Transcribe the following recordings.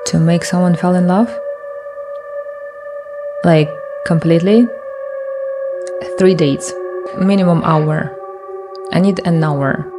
to make someone fall in love? Like, completely? 3 dates. Minimum hour. I need an hour.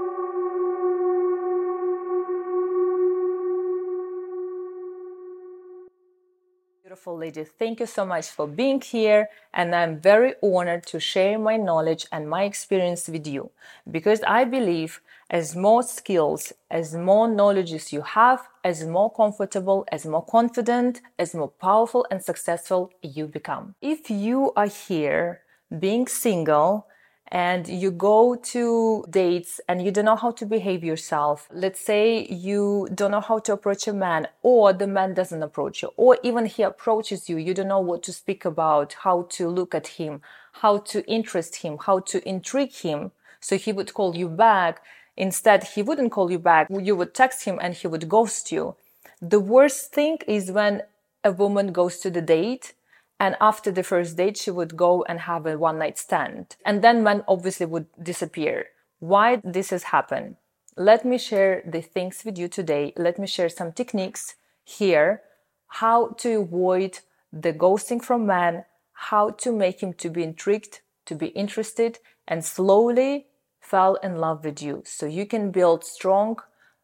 Beautiful ladies, thank you so much for being here, and I'm very honored to share my knowledge and my experience with you, because I believe as more skills, as more knowledges you have, as more comfortable, as more confident, as more powerful and successful you become. If you are here being single and you go to dates and you don't know how to behave yourself, let's say you don't know how to approach a man, or the man doesn't approach you, or even he approaches you, you don't know what to speak about, how to look at him, how to interest him, how to intrigue him, so he would call you back. Instead, he wouldn't call you back, you would text him and he would ghost you. The worst thing is when a woman goes to the date and after the first date, she would go and have a one-night stand. And then man obviously would disappear. Why this has happened? Let me share the things with you today. Let me share some techniques here, how to avoid the ghosting from man, how to make him to be intrigued, to be interested, and slowly fall in love with you. So you can build strong,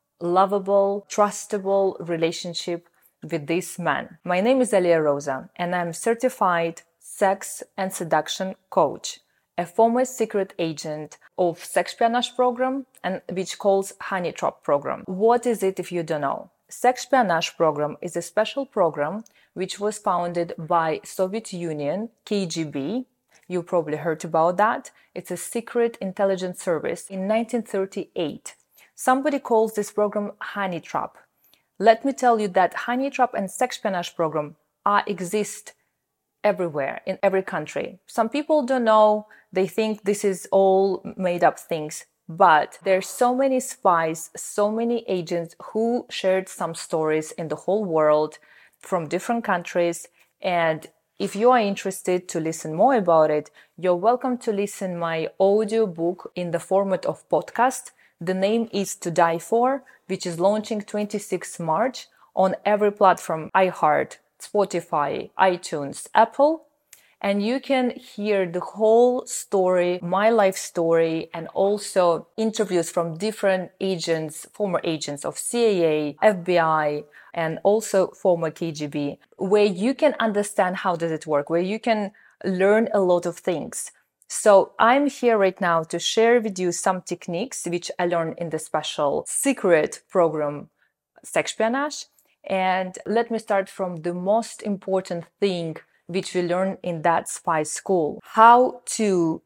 lovable, trustable relationship with this man. My name is Alia Rosa, and I'm certified sex and seduction coach, a former secret agent of Sexpionage program, and which calls Honey Trap program. What is it if you don't know? Sexpionage program is a special program which was founded by Soviet Union, KGB. You probably heard about that. It's a secret intelligence service in 1938. Somebody calls this program Honey Trap. Let me tell you that Honey Trap and Sexpionage program exist everywhere, in every country. Some people don't know, they think this is all made up things, but there's so many spies, so many agents who shared some stories in the whole world from different countries. And if you are interested to listen more about it, you're welcome to listen my audio book in the format of podcast. The name is To Die For, which is launching 26 March on every platform: iHeart, Spotify, iTunes, Apple. And you can hear the whole story, my life story, and also interviews from different agents, former agents of CIA, FBI, and also former KGB, where you can understand how does it work, where you can learn a lot of things. So I'm here right now to share with you some techniques which I learned in the special secret program, Sexpionage. And let me start from the most important thing which we learn in that spy school: how to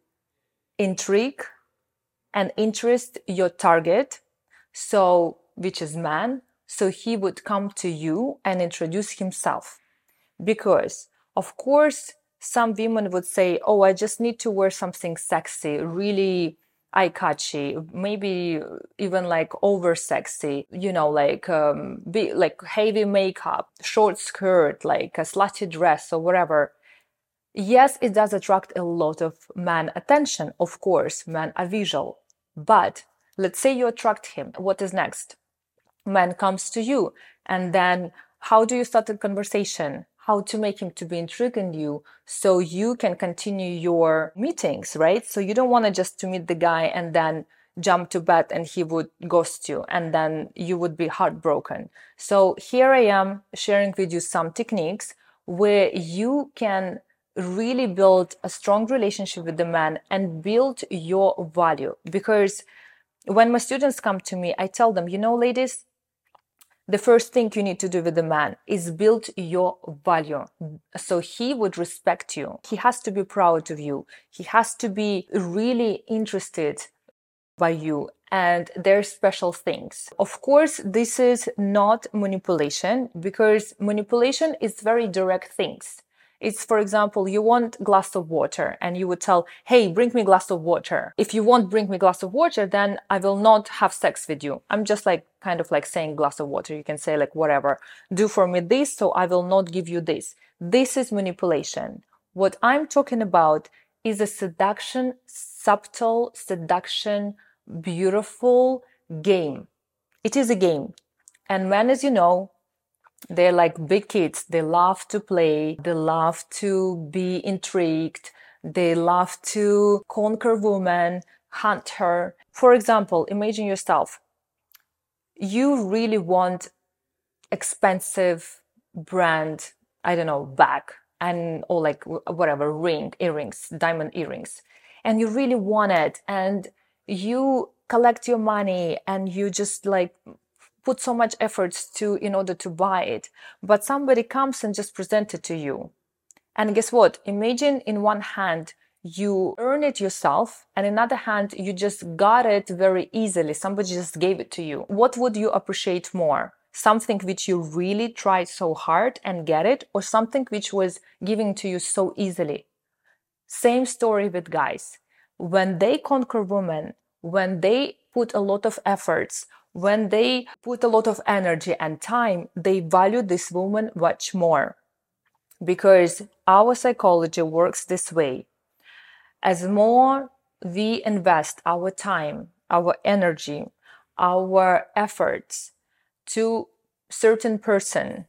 intrigue and interest your target, so which is man, so he would come to you and introduce himself. Because of course some women would say, oh, I just need to wear something sexy, really eye-catchy, maybe even like over sexy, be like heavy makeup, short skirt, like a slutty dress or whatever. Yes, it does attract a lot of man attention. Of course, men are visual. But let's say you attract him. What is next? Man comes to you, and then how do you start a conversation? How to make him to be intrigued in you so you can continue your meetings, right? So you don't want to just to meet the guy and then jump to bed and he would ghost you and then you would be heartbroken. So here I am sharing with you some techniques where you can really build a strong relationship with the man and build your value. Because when my students come to me, I tell them, ladies, the first thing you need to do with the man is build your value. So he would respect you. He has to be proud of you. He has to be really interested by you and their special things. Of course, this is not manipulation, because manipulation is very direct things. It's, for example, you want a glass of water and you would tell, hey, bring me a glass of water. If you won't bring me a glass of water, then I will not have sex with you. I'm just kind of saying glass of water. You can say whatever, do for me this, so I will not give you this. This is manipulation. What I'm talking about is a seduction, subtle seduction, beautiful game. It is a game. And men, as you know, They're like big kids. They love to play. They love to be intrigued. They love to conquer women, hunt her. For example, imagine yourself. You really want expensive brand, I don't know, bag and or like whatever, earrings, diamond earrings. And you really want it and you collect your money and you just like put so much efforts to in order to buy it, but somebody comes and just present it to you. And guess what? Imagine in one hand you earn it yourself, and in another hand you just got it very easily. Somebody just gave it to you. What would you appreciate more? Something which you really tried so hard and get it, or something which was given to you so easily? Same story with guys. When they conquer women, when they put a lot of efforts, when they put a lot of energy and time, they value this woman much more. Because our psychology works this way. As more we invest our time, our energy, our efforts to certain person,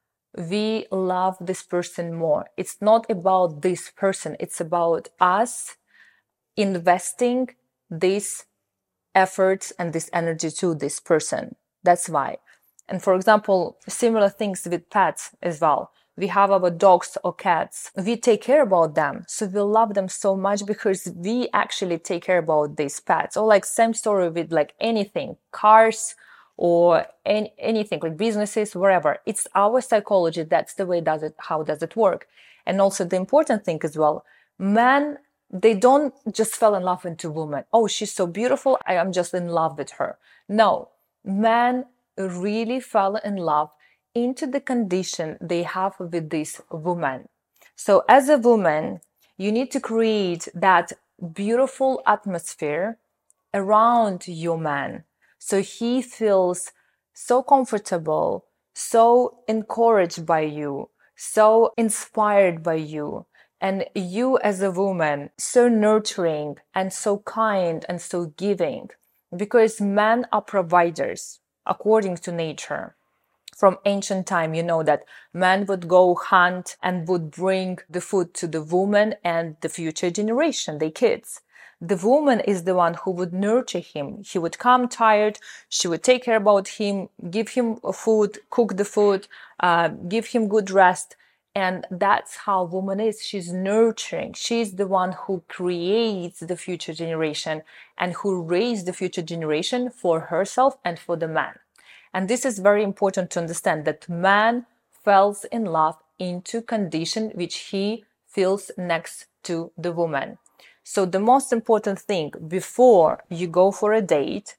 we love this person more. It's not about this person. It's about us investing these efforts and this energy to this person. That's why. And for example, similar things with pets as well. We have our dogs or cats. We take care about them. So we love them so much because we actually take care about these pets. Or like same story with like anything, cars or anything like businesses, wherever. It's our psychology. That's the way how does it work. And also the important thing as well, men, they don't just fall in love into women. Oh, she's so beautiful. I am just in love with her. No, men really fall in love into the condition they have with this woman. So as a woman, you need to create that beautiful atmosphere around your man. So he feels so comfortable, so encouraged by you, so inspired by you. And you as a woman, so nurturing and so kind and so giving. Because men are providers according to nature. From ancient time, you know that man would go hunt and would bring the food to the woman and the future generation, the kids. The woman is the one who would nurture him. He would come tired. She would take care about him, give him food, cook the food, give him good rest. And that's how woman is. She's nurturing. She's the one who creates the future generation and who raises the future generation for herself and for the man. And this is very important to understand that man falls in love into condition which he feels next to the woman. So the most important thing before you go for a date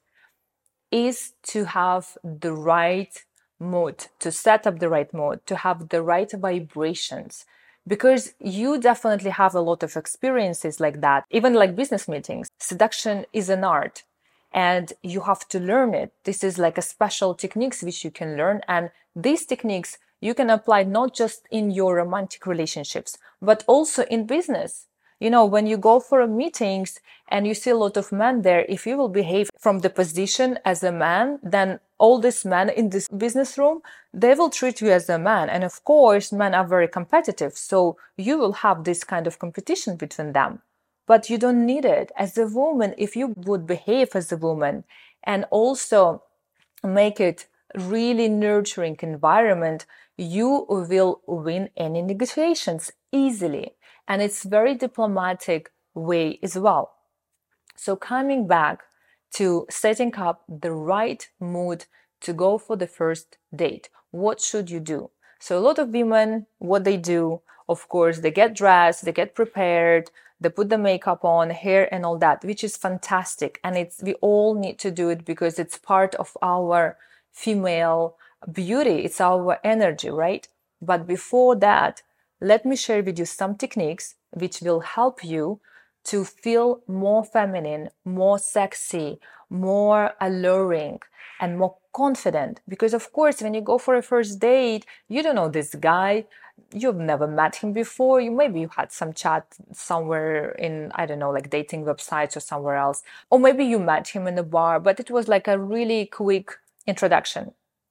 is to have the right mood, to set up the right mood, to have the right vibrations. Because you definitely have a lot of experiences like that, even like business meetings. Seduction is an art and you have to learn it. This is like a special techniques which you can learn. And these techniques you can apply not just in your romantic relationships, but also in business. You know, when you go for meetings and you see a lot of men there, if you will behave from the position as a man, then all these men in this business room, they will treat you as a man. And of course, men are very competitive. So you will have this kind of competition between them. But you don't need it. As a woman, if you would behave as a woman and also make it really nurturing environment, you will win any negotiations easily. And it's very diplomatic way as well. So coming back to setting up the right mood to go for the first date, what should you do? So a lot of women, what they do, of course, they get dressed, they get prepared, they put the makeup on, hair and all that, which is fantastic. And we all need to do it because it's part of our female beauty. It's our energy, right? But before that, let me share with you some techniques which will help you to feel more feminine, more sexy, more alluring, and more confident. Because of course, when you go for a first date, you don't know this guy. You've never met him before. Maybe you had some chat somewhere in, I don't know, like dating websites or somewhere else. Or maybe you met him in a bar, but it was like a really quick introduction.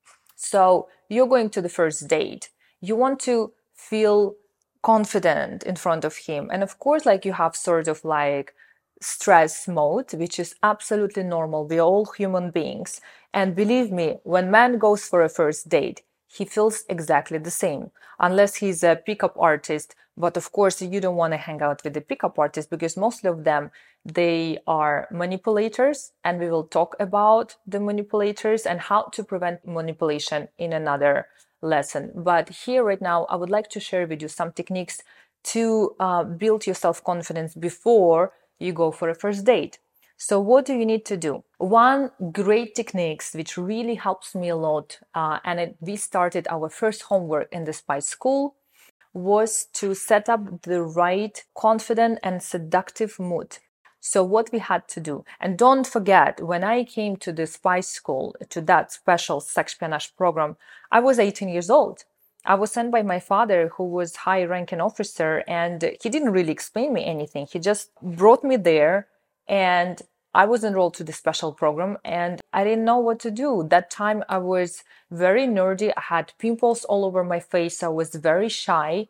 So you're going to the first date. You want to feel confident in front of him. And of course, like you have sort of like stress mode, which is absolutely normal. We're all human beings. And believe me, when man goes for a first date, he feels exactly the same, unless he's a pickup artist. But of course, you don't want to hang out with the pickup artists because mostly of them, they are manipulators. And we will talk about the manipulators and how to prevent manipulation in another lesson. But here right now, I would like to share with you some techniques to build your self-confidence before you go for a first date. So what do you need to do? One great techniques which really helps me a lot, we started our first homework in the Spice School, was to set up the right confident and seductive mood. So what we had to do, and don't forget, when I came to the Spice School, to that special Sexpionage program, I was 18 years old. I was sent by my father, who was high-ranking officer, and he didn't really explain me anything. He just brought me there, and I was enrolled to the special program, and I didn't know what to do. That time I was very nerdy. I had pimples all over my face. I was very shy.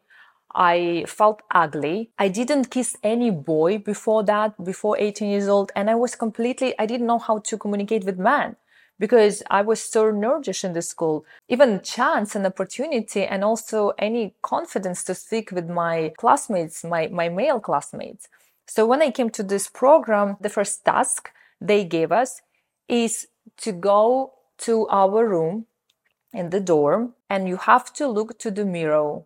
I felt ugly. I didn't kiss any boy before that, before 18 years old. And I didn't know how to communicate with men because I was so nerdish in the school. Even chance and opportunity and also any confidence to speak with my classmates, my male classmates. So when I came to this program, the first task they gave us is to go to our room in the dorm, and you have to look to the mirror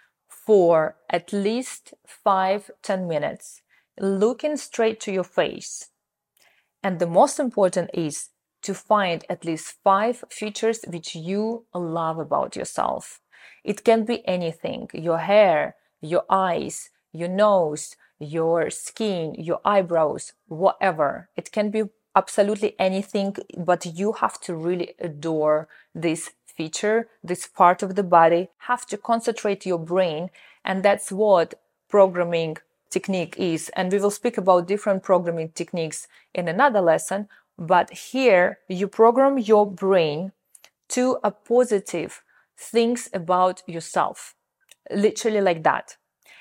for at least 5-10 minutes, looking straight to your face. And the most important is to find at least 5 features which you love about yourself. It can be anything: your hair, your eyes, your nose, your skin, your eyebrows, whatever. It can be absolutely anything, but you have to really adore this feature, this part of the body. Have to concentrate your brain, and that's what programming technique is. And we will speak about different programming techniques in another lesson, but here you program your brain to a positive things about yourself, literally like that.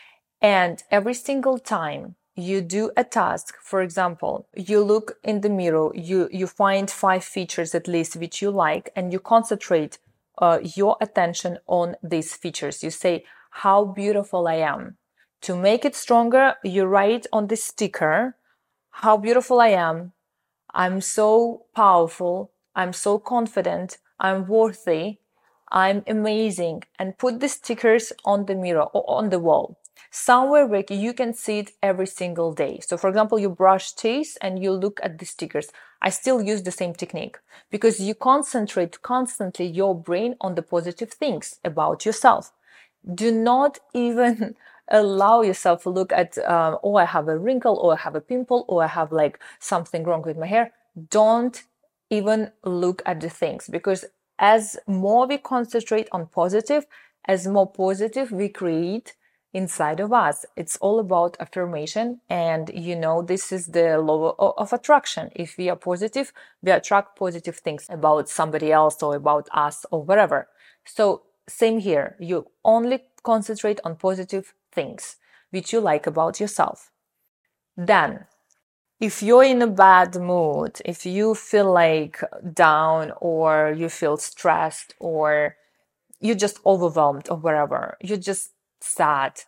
And every single time you do a task, for example, you look in the mirror, you find 5 features at least which you like, and you concentrate your attention on these features. You say, how beautiful I am. To make it stronger, you write on the sticker, how beautiful I am. I'm so powerful. I'm so confident. I'm worthy. I'm amazing. And put the stickers on the mirror or on the wall, somewhere where you can see it every single day. So for example, you brush teeth and you look at the stickers. I still use the same technique because you concentrate constantly your brain on the positive things about yourself. Do not even allow yourself to look at, oh, I have a wrinkle, or I have a pimple, or I have like something wrong with my hair. Don't even look at the things, because as more we concentrate on positive, as more positive we create inside of us. It's all about affirmation. And this is the law of attraction. If we are positive, we attract positive things about somebody else or about us or whatever. So same here. You only concentrate on positive things which you like about yourself. Then, if you're in a bad mood, if you feel like down, or you feel stressed, or you're just overwhelmed or whatever, you're just sad,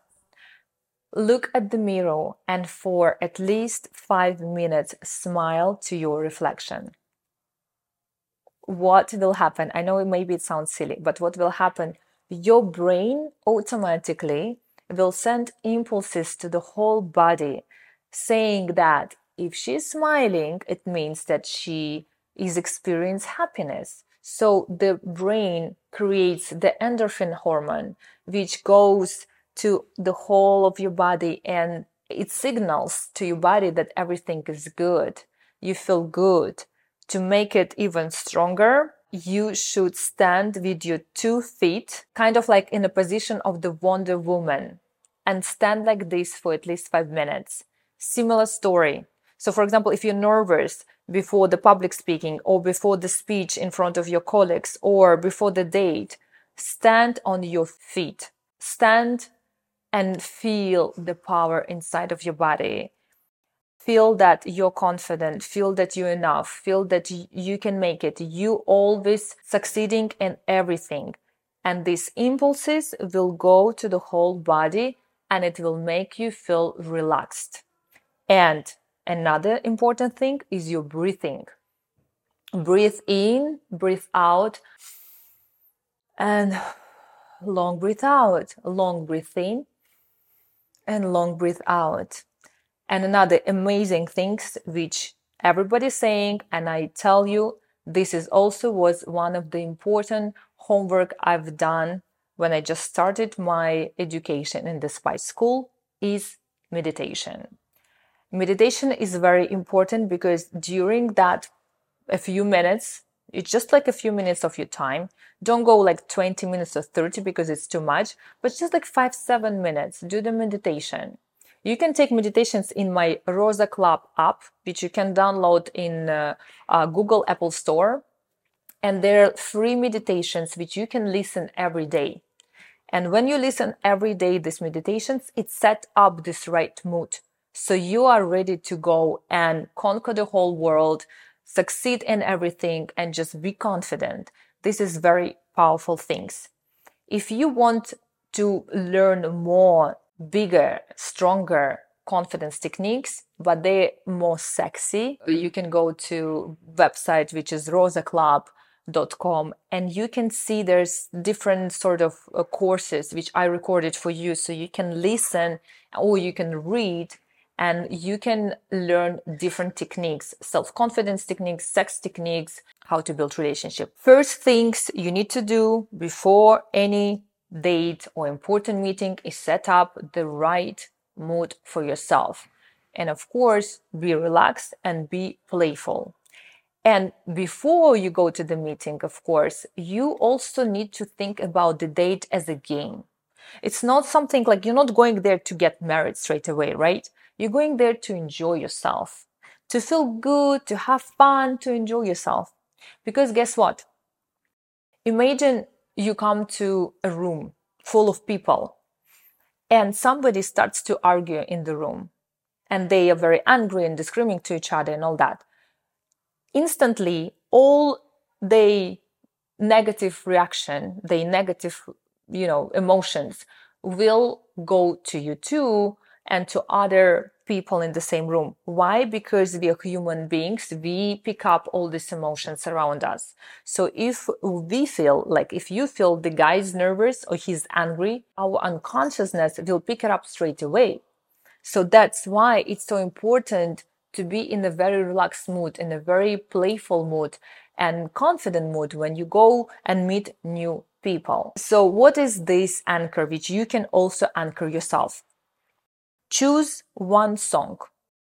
look at the mirror and for at least 5 minutes, smile to your reflection. What will happen? I know maybe it sounds silly, but what will happen? Your brain automatically will send impulses to the whole body saying that if she's smiling, it means that she is experiencing happiness. So the brain creates the endorphin hormone, which goes to the whole of your body, and it signals to your body that everything is good. You feel good. To make it even stronger, you should stand with your 2 feet, kind of like in a position of the Wonder Woman, and stand like this for at least 5 minutes. Similar story. So for example, if you're nervous before the public speaking or before the speech in front of your colleagues or before the date, stand on your feet. Stand and feel the power inside of your body. Feel that you're confident, feel that you're enough, feel that you can make it. You always succeeding in everything. And these impulses will go to the whole body and it will make you feel relaxed. And another important thing is your breathing. Breathe in, breathe out, and long breath out, long breath in, and long breath out. And another amazing things which everybody's saying, and I tell you, this is also was one of the important homework I've done when I just started my education in the Spice School, is meditation. Meditation is very important because during that a few minutes, it's just like a few minutes of your time. Don't go like 20 minutes or 30 because it's too much, but just like 5-7 minutes, do the meditation. You can take meditations in my Rosa Club app, which you can download in Google Apple Store. And there are free meditations which you can listen every day. And when you listen every day, these meditations, it set up this right mood. So you are ready to go and conquer the whole world, succeed in everything, and just be confident. This is very powerful things. If you want to learn more, bigger, stronger confidence techniques, but they're more sexy, you can go to website which is rosaclub.com, and you can see there's different sort of courses which I recorded for you, so you can listen or you can read and you can learn different techniques, self-confidence techniques, sex techniques, how to build relationship. First things you need to do before any date or important meeting is set up the right mood for yourself. And of course, be relaxed and be playful. And before you go to the meeting, of course, you also need to think about the date as a game. It's not something like you're not going there to get married straight away, right? You're going there to enjoy yourself, to feel good, to have fun, to enjoy yourself. Because guess what? Imagine you come to a room full of people and somebody starts to argue in the room and they are very angry and screaming to each other and all that. Instantly, all the negative reaction, the negative, emotions will go to you too and to other people in the same room. Why? Because we are human beings. We pick up all these emotions around us. So if we feel like, if you feel the guy is nervous or he's angry, our unconsciousness will pick it up straight away. So that's why it's so important to be in a very relaxed mood, in a very playful mood and confident mood when you go and meet new people. So what is this anchor which you can also anchor yourself? Choose one song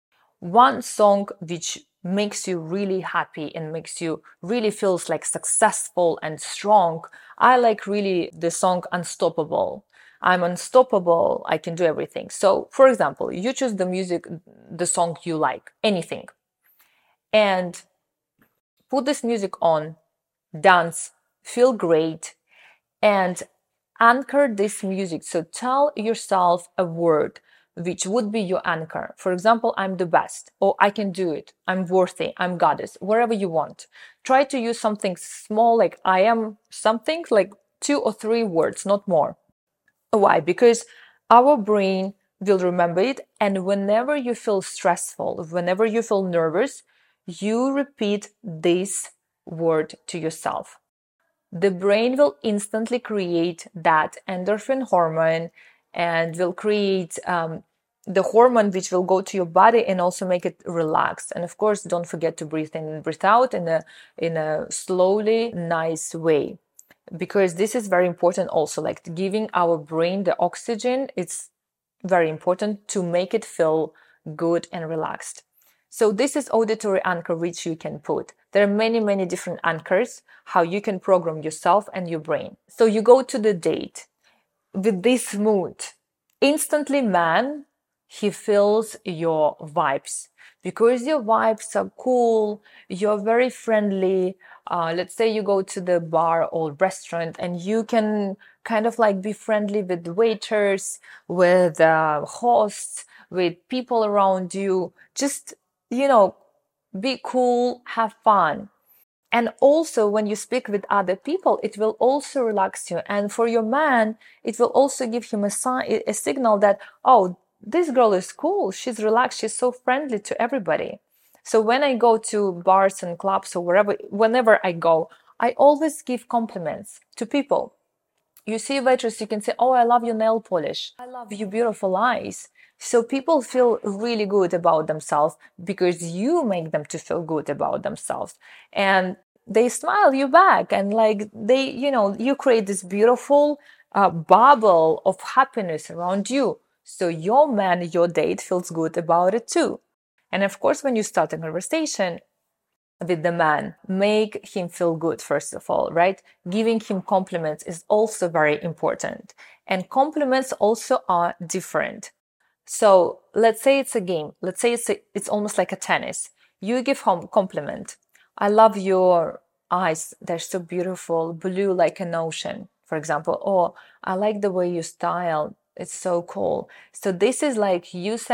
which makes you really happy and makes you really feels like successful and strong. I like really the song Unstoppable. I'm unstoppable. I can do everything. So, for example, you choose the song you like, anything, and put this music on, dance, feel great, and anchor this music. So tell yourself a word which would be your anchor. For example, I'm the best, or I can do it, I'm worthy, I'm goddess, wherever you want. Try to use something small like I am something, like 2 or 3 words, not more. Why? Because our brain will remember it, and whenever you feel stressful, whenever you feel nervous, you repeat this word to yourself. The brain will instantly create that endorphin hormone and will create the hormone which will go to your body and also make it relaxed. And of course, don't forget to breathe in and breathe out in a slowly, nice way. Because this is very important also, like giving our brain the oxygen. It's very important to make it feel good and relaxed. So this is auditory anchor which you can put. There are many, many different anchors, how you can program yourself and your brain. So you go to the date with this mood. Instantly, man, he feels your vibes. Because your vibes are cool, you're very friendly. Let's say you go to the bar or restaurant and you can kind of like be friendly with waiters, with hosts, with people around you. Just, you know, be cool, have fun. And also, when you speak with other people, it will also relax you. And for your man, it will also give him a signal that, oh, this girl is cool. She's relaxed. She's so friendly to everybody. So when I go to bars and clubs or whenever I go, I always give compliments to people. You see a waitress, you can say, oh, I love your nail polish. I love your beautiful eyes. So people feel really good about themselves because you make them to feel good about themselves. And they smile you back and like you create this beautiful bubble of happiness around you. So your man, your date feels good about it too. And of course, when you start a conversation, with the man, make him feel good, first of all, right? Giving him compliments is also very important. And compliments also are different. So let's say it's a game. Let's say it's almost like a tennis. You give him compliment. I love your eyes. They're so beautiful, blue like an ocean, for example. Or I like the way you style. It's so cool. So this is like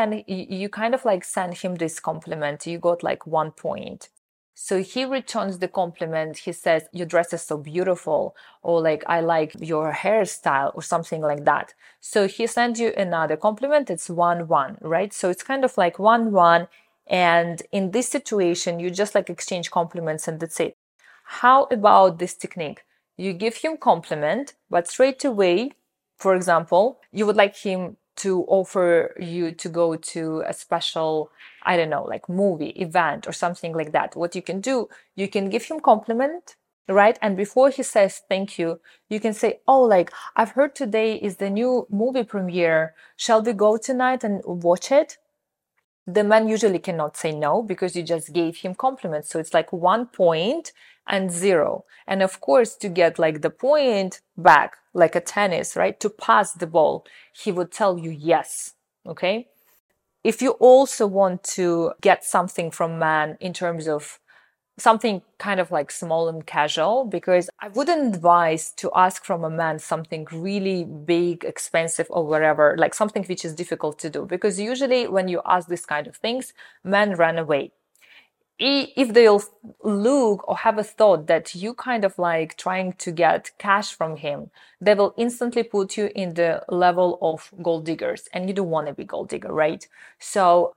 you kind of like send him this compliment. You got like 1 point. So he returns the compliment. He says, your dress is so beautiful, or like, I like your hairstyle, or something like that. So he sends you another compliment. It's 1-1, right? So it's kind of like 1-1. And in this situation, you just like exchange compliments and that's it. How about this technique? You give him compliment, but straight away, for example, you would like him to offer you to go to a special, I don't know, like movie, event or something like that. What you can do, you can give him compliment, right? And before he says thank you, you can say, oh, like, I've heard today is the new movie premiere. Shall we go tonight and watch it? The man usually cannot say no because you just gave him compliments. So it's like 1 point and 0. And of course, to get like the point back, like a tennis, right? To pass the ball, he would tell you yes. Okay. If you also want to get something from man in terms of something kind of like small and casual, because I wouldn't advise to ask from a man something really big, expensive, or whatever, like something which is difficult to do. Because usually when you ask this kind of things, men run away. If they'll look or have a thought that you kind of like trying to get cash from him, they will instantly put you in the level of gold diggers, and you don't want to be gold digger, right? So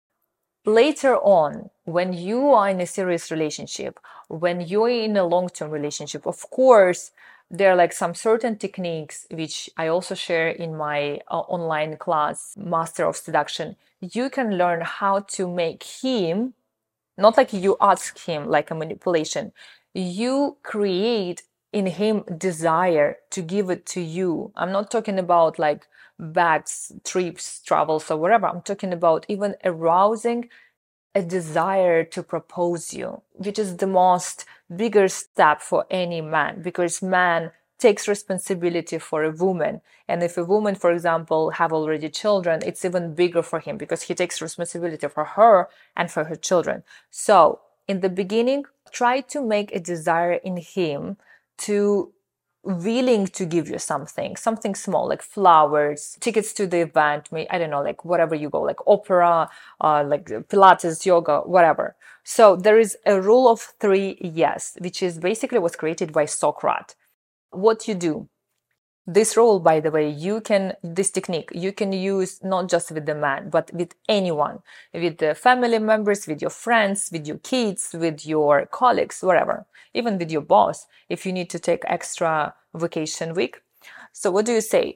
later on, when you are in a serious relationship, when you're in a long-term relationship, of course, there are like some certain techniques which I also share in my online class, Master of Seduction. You can learn how to make him, not like you ask him like a manipulation, you create in him desire to give it to you. I'm not talking about like bags, trips, travels, or whatever. I'm talking about even arousing a desire to propose you, which is the most bigger step for any man, because man takes responsibility for a woman. And if a woman, for example, have already children, it's even bigger for him because he takes responsibility for her and for her children. So in the beginning, try to make a desire in him to willing to give you something small, like flowers, tickets to the event, I don't know, like whatever you go, like opera, like Pilates, yoga, whatever. So there is a rule of 3 yes, which is basically was created by Socrates. What you do, this rule, by the way, this technique, you can use not just with the man, but with anyone, with the family members, with your friends, with your kids, with your colleagues, whatever, even with your boss, if you need to take extra vacation week. So what do you say?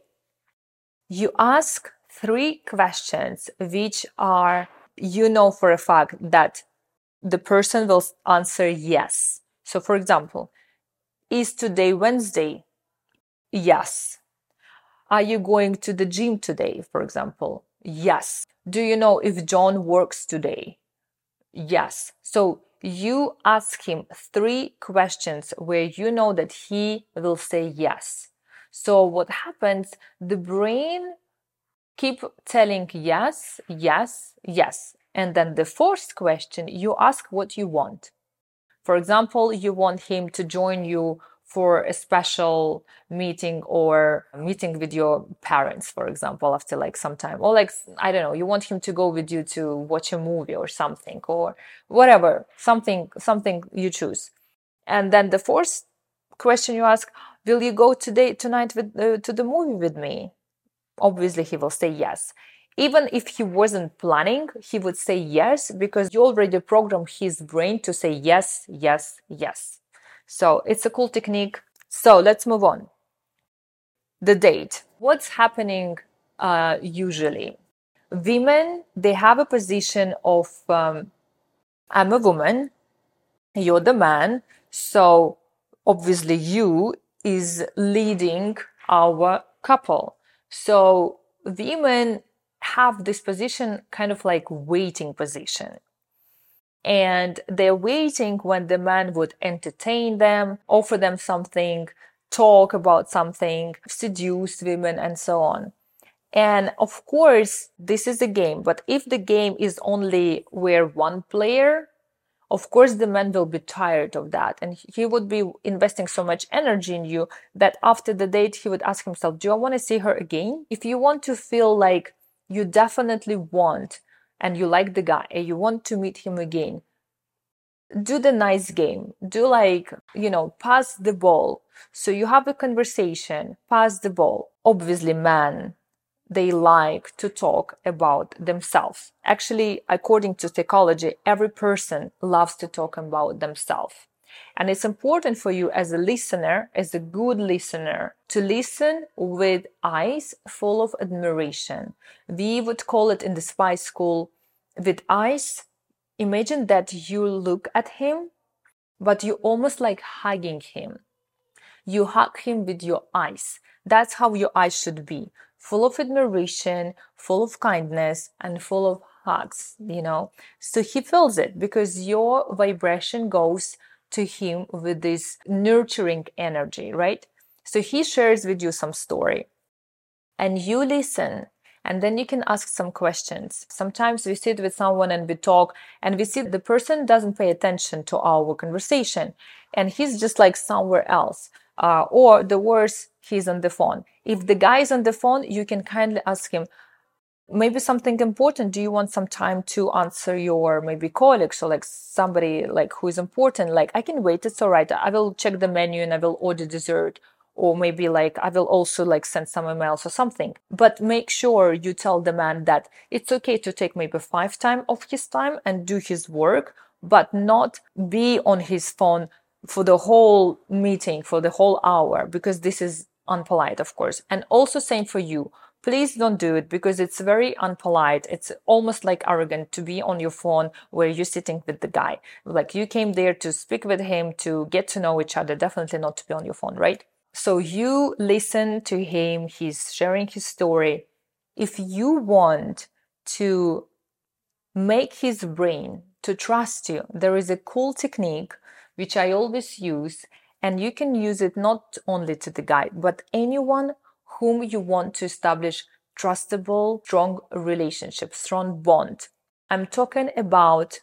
You ask 3 questions, which are, for a fact that the person will answer yes. So for example, is today Wednesday? Yes. Are you going to the gym today, for example? Yes. Do you know if John works today? Yes. So you ask him 3 questions where you know that he will say yes. So what happens, the brain Keep telling yes, yes, yes. And then the fourth question, you ask what you want. For example, you want him to join you for a special meeting or meeting with your parents, for example, after like some time. Or like, I don't know, you want him to go with you to watch a movie or something, or whatever, something you choose. And then the fourth question you ask, will you go tonight to the movie with me? Obviously, he will say yes. Even if he wasn't planning, he would say yes because you already programmed his brain to say yes, yes, yes. So it's a cool technique. So let's move on. The date. What's happening usually? Women, they have a position of I'm a woman, you're the man, so obviously you is leading our couple. So women have this position kind of like waiting position. And they're waiting when the man would entertain them, offer them something, talk about something, seduce women, and so on. And of course, this is a game, but if the game is only where one player, of course, the man will be tired of that. And he would be investing so much energy in you that after the date, he would ask himself, do I want to see her again? If you want to feel like you definitely want and you like the guy and you want to meet him again, do the nice game. Do like, pass the ball. So you have a conversation, pass the ball. Obviously, man, they like to talk about themselves. Actually, according to psychology, every person loves to talk about themselves. And it's important for you as a listener, as a good listener, to listen with eyes full of admiration. We would call it in the spy school with eyes. Imagine that you look at him, but you almost like hugging him. You hug him with your eyes. That's how your eyes should be. Full of admiration, full of kindness, and full of hugs, So he feels it because your vibration goes to him with this nurturing energy, right? So he shares with you some story and you listen. And then you can ask some questions. Sometimes we sit with someone and we talk and we see the person doesn't pay attention to our conversation and he's just like somewhere else. Or the worst, he's on the phone. If the guy is on the phone, you can kindly ask him, maybe something important. Do you want some time to answer your maybe colleagues or like somebody like who is important? Like, I can wait. It's all right. I will check the menu and I will order dessert. Or maybe like I will also like send some emails or something. But make sure you tell the man that it's okay to take maybe 5 times of his time and do his work, but not be on his phone for the whole meeting, for the whole hour, because this is unpolite, of course. And also same for you. Please don't do it because it's very unpolite. It's almost like arrogant to be on your phone where you're sitting with the guy. Like you came there to speak with him, to get to know each other, definitely not to be on your phone, right? So you listen to him, he's sharing his story. If you want to make his brain to trust you, there is a cool technique which I always use, and you can use it not only to the guy, but anyone whom you want to establish trustable, strong relationship, strong bond. I'm talking about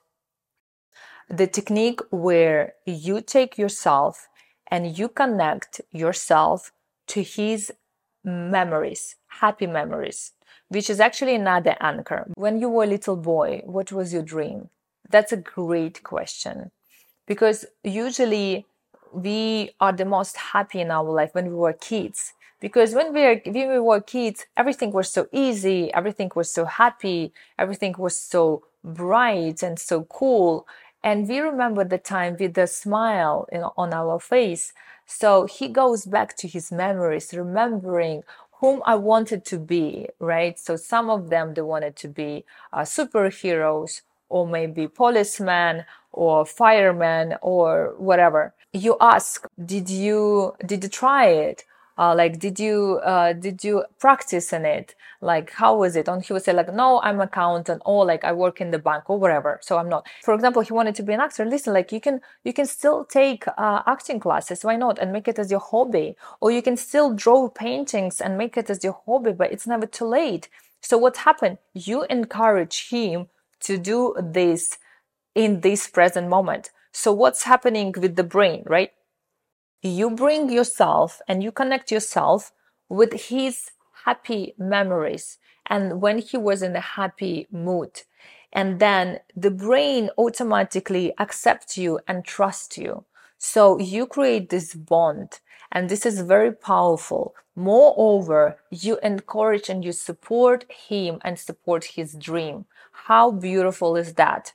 the technique where you take yourself and you connect yourself to his memories, happy memories, which is actually another anchor. When you were a little boy, what was your dream? That's a great question because usually we are the most happy in our life when we were kids. Because when we were kids, everything was so easy, everything was so happy, everything was so bright and so cool. And we remember the time with a smile on our face. So he goes back to his memories, remembering whom I wanted to be, right? So some of them, they wanted to be superheroes or maybe policemen or firemen or whatever. You ask, did you try it? Did you practice in it? Like, how was it? And he would say like, no, I'm an accountant, or like I work in the bank or whatever. So I'm not. For example, he wanted to be an actor. Listen, like you can still take acting classes. Why not? And make it as your hobby. Or you can still draw paintings and make it as your hobby, but it's never too late. So what happened? You encourage him to do this in this present moment. So what's happening with the brain, right? You bring yourself and you connect yourself with his happy memories and when he was in a happy mood. And then the brain automatically accepts you and trusts you. So you create this bond, and this is very powerful. Moreover, you encourage and you support him and support his dream. How beautiful is that?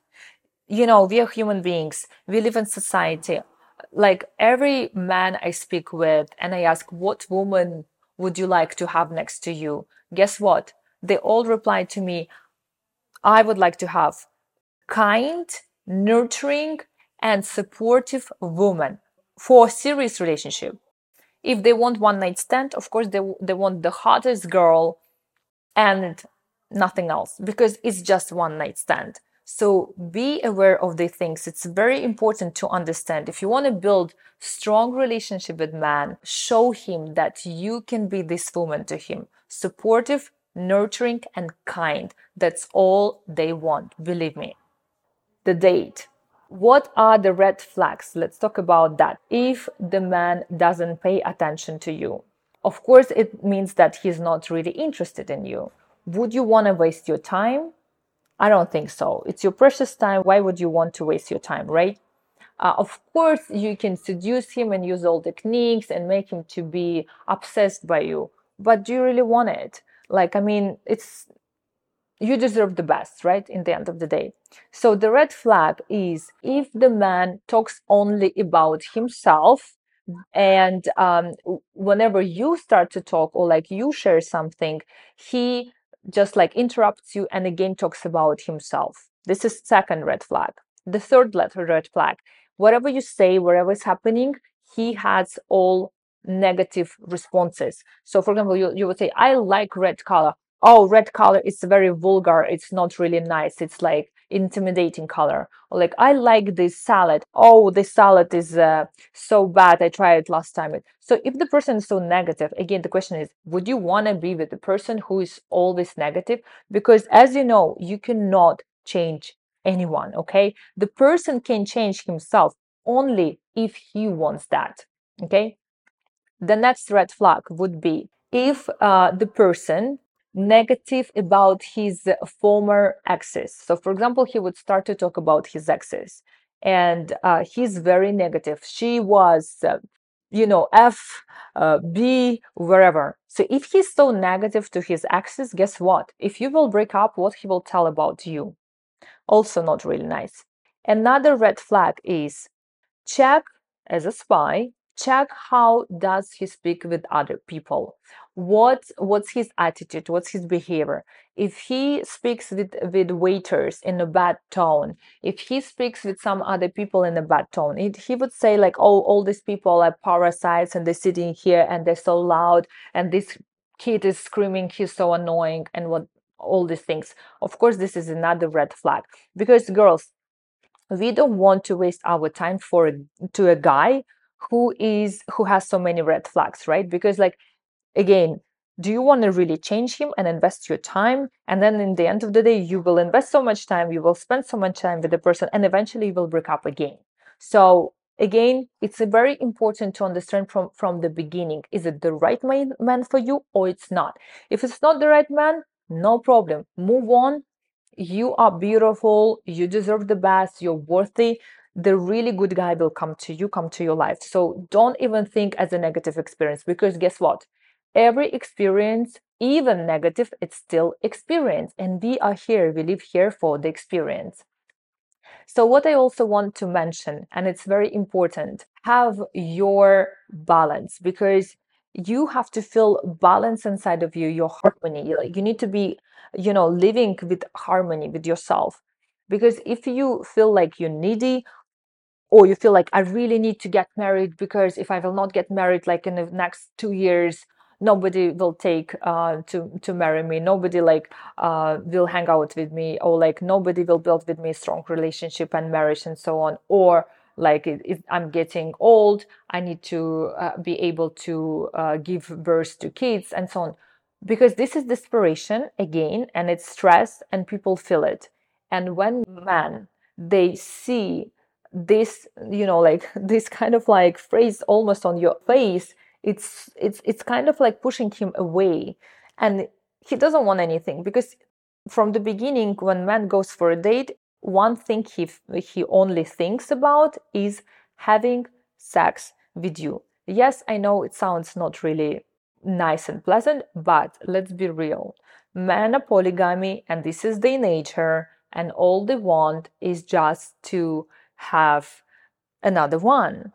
We are human beings. We live in society. Like every man I speak with, and I ask, what woman would you like to have next to you? Guess what? They all reply to me, I would like to have kind, nurturing, and supportive woman for a serious relationship. If they want one night stand, of course, they want the hottest girl and nothing else because it's just one night stand. So be aware of the things. It's very important to understand. If you want to build strong relationship with man, show him that you can be this woman to him. Supportive, nurturing, and kind. That's all they want. Believe me. The date. What are the red flags? Let's talk about that. If the man doesn't pay attention to you, of course, it means that he's not really interested in you. Would you want to waste your time? I don't think so. It's your precious time. Why would you want to waste your time, right? Of course, you can seduce him and use all techniques and make him to be obsessed by you. But do you really want it? It's you deserve the best, right? In the end of the day. So the red flag is if the man talks only about himself and whenever you start to talk or like you share something, he just like interrupts you and again talks about himself. This is second red flag. The third red flag, whatever you say, whatever is happening, he has all negative responses. So for example, you would say, I like red color. Oh, red color is very vulgar. It's not really nice. It's like intimidating color. Or like, I like this salad. Oh, this salad is so bad. I tried it last time. So if the person is so negative, again, the question is, would you want to be with the person who is always negative? Because as you know, you cannot change anyone, okay? The person can change himself only if he wants that, okay? The next red flag would be if the person negative about his former exes. So for example, he would start to talk about his exes and he's very negative. She was F, B, wherever. So if he's so negative to his exes, guess what? If you will break up, what he will tell about you? Also not really nice. Another red flag is check as a spy, check how does he speak with other people. What's his attitude, what's his behavior. If he speaks with waiters in a bad tone, if he speaks with some other people in a bad tone, he would say like, oh, all these people are parasites and they're sitting here and they're so loud and this kid is screaming, he's so annoying, and what all these things. Of course, this is another red flag because girls, we don't want to waste our time to a guy who has so many red flags, right? Because like, again, do you want to really change him and invest your time, and then in the end of the day you will invest so much time, you will spend so much time with the person, and eventually you will break up again. So again, it's very important to understand from the beginning, is it the right man for you or it's not? If it's not the right man, no problem, move on. You are beautiful, you deserve the best, you're worthy. The really good guy will come to you, come to your life. So don't even think as a negative experience, because guess what? Every experience, even negative, it's still experience. And we are here, we live here for the experience. So what I also want to mention, and it's very important, have your balance, because you have to feel balance inside of you, your harmony. Like you need to be, living with harmony with yourself. Because if you feel like you're needy, or you feel like I really need to get married, because if I will not get married like in the next 2 years, nobody will take to marry me, nobody like will hang out with me, or like nobody will build with me a strong relationship and marriage and so on. Or like if I'm getting old, I need to be able to give birth to kids and so on. because this is desperation again, and it's stress, and people feel it. And when men, they see this, like this kind of like phrase almost on your face, it's kind of like pushing him away, and he doesn't want anything, because from the beginning, when man goes for a date, one thing he only thinks about is having sex with you. Yes, I know it sounds not really nice and pleasant, but let's be real. Men are polygamy, and this is their nature, and all they want is just to have another one.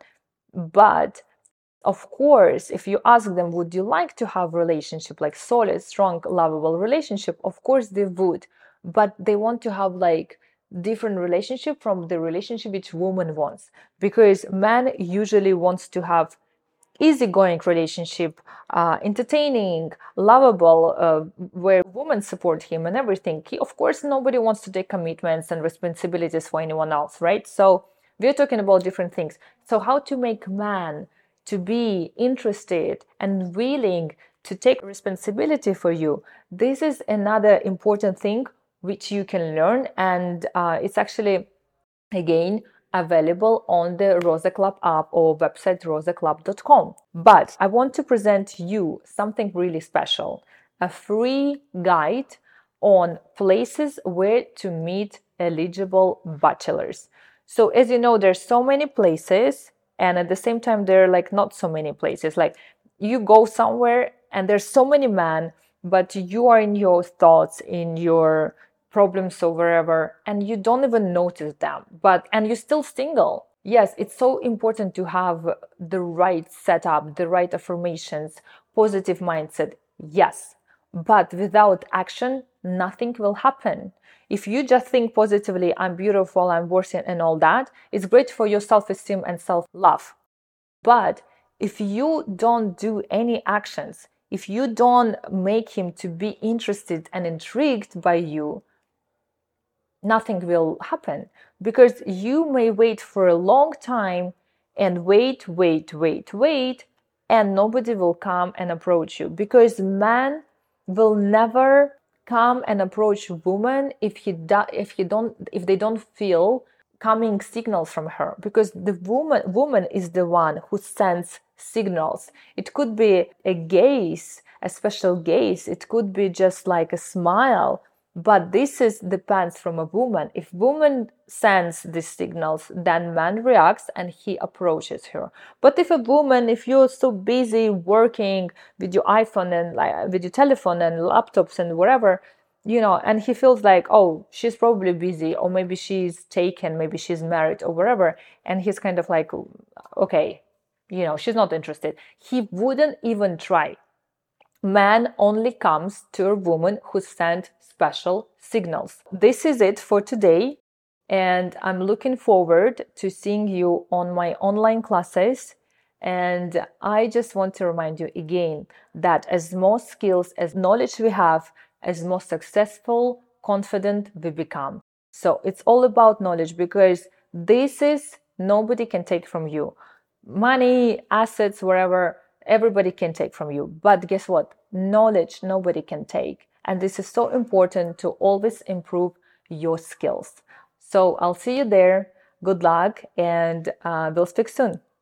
But of course, if you ask them, would you like to have a relationship, like solid, strong, lovable relationship? Of course they would, but they want to have like different relationship from the relationship which woman wants, because man usually wants to have easygoing relationship, entertaining, lovable, where women support him and everything. Of course, nobody wants to take commitments and responsibilities for anyone else, right? So we're talking about different things. So how to make man to be interested and willing to take responsibility for you? This is another important thing which you can learn, and it's actually, again, available on the Rosa Club app or website rosaclub.com. But I want to present you something really special, a free guide on places where to meet eligible bachelors. So as you know, there's so many places, and at the same time there are like not so many places. Like you go somewhere and there's so many men, but you are in your thoughts, in your problems or wherever, and you don't even notice them, and you're still single. Yes, it's so important to have the right setup, the right affirmations, positive mindset. Yes, but without action, nothing will happen. If you just think positively, I'm beautiful, I'm worthy, and all that, it's great for your self-esteem and self-love. But if you don't do any actions, if you don't make him to be interested and intrigued by you, nothing will happen, because you may wait for a long time and wait, and nobody will come and approach you, because man will never come and approach woman if they don't feel coming signals from her, because the woman is the one who sends signals. It could be a gaze, a special gaze, it could be just like a smile, but this is depends from a woman. If woman sends these signals, then man reacts and he approaches her. But if you're so busy working with your iPhone and like with your telephone and laptops and whatever, and he feels like, oh, she's probably busy, or maybe she's taken, maybe she's married or whatever, and he's kind of like, okay, she's not interested, he wouldn't even try. Man only comes to a woman who sent special signals. This is it for today, and I'm looking forward to seeing you on my online classes. And I just want to remind you again that as more skills, as knowledge we have, as more successful, confident we become. So it's all about knowledge, because this is nobody can take from you. Money, assets, wherever, everybody can take from you. But guess what? Knowledge nobody can take. And this is so important to always improve your skills. So I'll see you there. Good luck, and we'll speak soon.